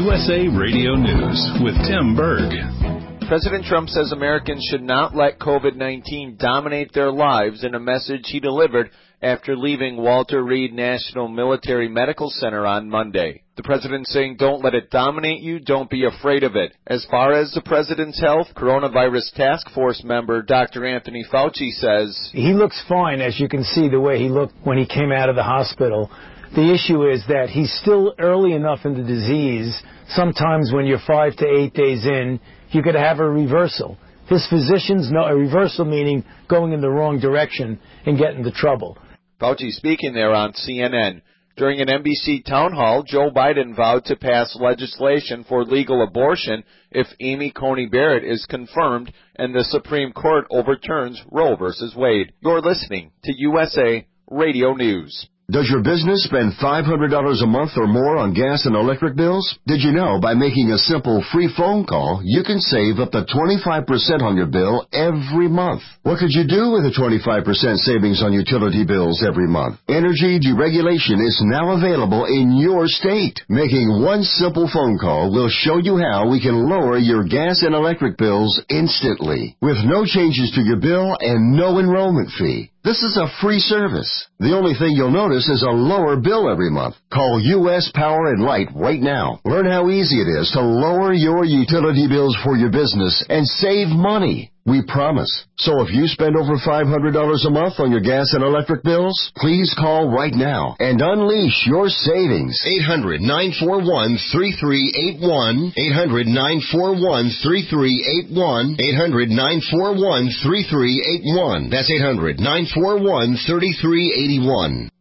USA Radio News with Tim Berg. President Trump says Americans should not let COVID-19 dominate their lives in a message he delivered after leaving Walter Reed National Military Medical Center on Monday. The president saying, don't let it dominate you, don't be afraid of it. As far as the president's health, coronavirus task force member Dr. Anthony Fauci says, he looks fine, as you can see the way he looked when he came out of the hospital. The issue is that he's still early enough in the disease. Sometimes when you're 5 to 8 days in, you could have a reversal. His physicians know a reversal meaning going in the wrong direction and getting into trouble. Fauci speaking there on CNN. During an NBC town hall, Joe Biden vowed to pass legislation for legal abortion if Amy Coney Barrett is confirmed and the Supreme Court overturns Roe v. Wade. You're listening to USA Radio News. Does your business spend $500 a month or more on gas and electric bills? Did you know by making a simple free phone call, you can save up to 25% on your bill every month? What could you do with a 25% savings on utility bills every month? Energy deregulation is now available in your state. Making one simple phone call will show you how we can lower your gas and electric bills instantly, with no changes to your bill and no enrollment fee. This is a free service. The only thing you'll notice is a lower bill every month. Call U.S. Power and Light right now. Learn how easy it is to lower your utility bills for your business and save money. We promise. So if you spend over $500 a month on your gas and electric bills, please call right now and unleash your savings. 800-941-3381. 800-941-3381. 800-941-3381. That's 800-941-3381.